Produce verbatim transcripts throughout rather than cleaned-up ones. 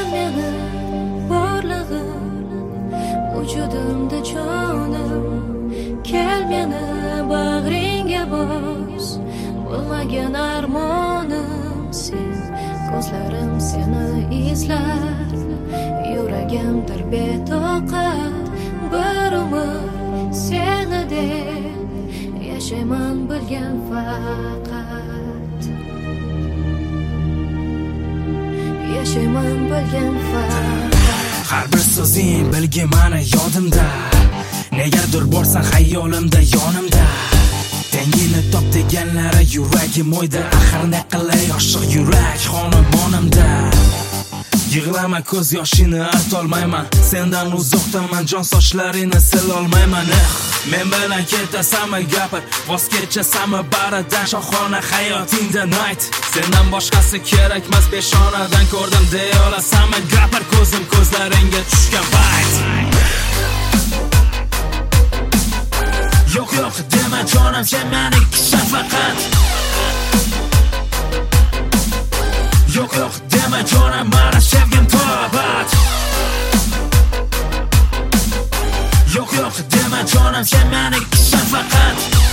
meni borlig'im, vujudimda jonim, kel meni bag'ringga bos, bo'lmagan armonim sen, ko'zlarim seni izlar, yuragimdir betoqat, bir umr seni deb yashayman bilgan faqat, yashayman bilgan faqat. Har bir so'zing bilgi mani yodimda, negadir borsan xayolimda yonimda. Tengini top deganlari yuragim o'yda, axir ne qilay oshiq yurak xonadonimda. Yig'lama ko'z yoshini artolmayman, sendan uzoqdaman, jon sochlarini silolmayman. Men bilan ketasanmi gapir, voz kechasanmi baridan, shohona hayotingdan ayt. Sendan boshqasi kerakmas, beshonadan ko'rdim deya olasanmi gapir, ko'zim ko'zlaringga tushgan payt. Yo'q yo'q dema jonim, sen meniki faqat. Yo'q yo'q dema jonim, meni sevgim tobat. Yo'q yo'q dema jonim, sen meniki faqat.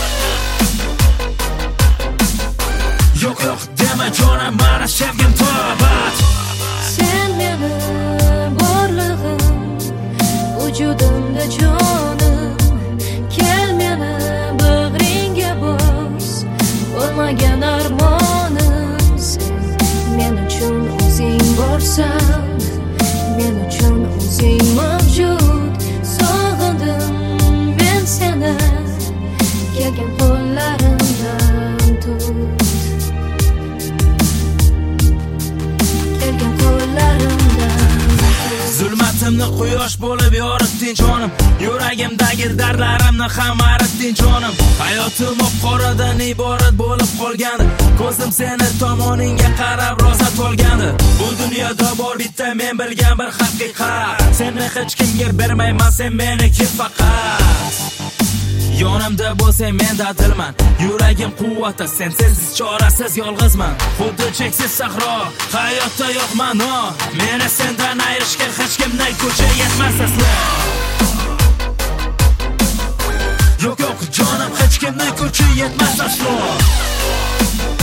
Yo'q yo'q dema jonim, meni sevgim tobat. Sen meni borlig'im, vujudimda jonim, kel meni bag'ringga bos, bo'lmagan armonim sen, men uchun o'zing borsan, men uchun o'zing mavjud, sog'indim men seni, kelgan qo'llarimdan tut, kelgan qo'llarimdan tut. Zulmatimni quyosh bo'lib yoritding jonim, yuragimdagi dardlarimni ham aritding jonim. Hayotim oq-qoradan iborat bo'lib qolgandi, ko'zim seni tomoningga qarab rosa to'lgandi. Bu dunyoda bor bitta men bilgan bir haqiqat, seni hech kimga bermayman, sen meniki faqat. Yonimda bo'lsang men dadilman, yuragim quvvati, sensiz chorasiz yolg'izman. Xuddi cheksiz sahro, hayotda yo'q ma'no, meni sendan ayirishga hech kimdan kuchi yetmas aslo. Yo'q yo'q jonim, hech kimdan kuchi yetmas aslo.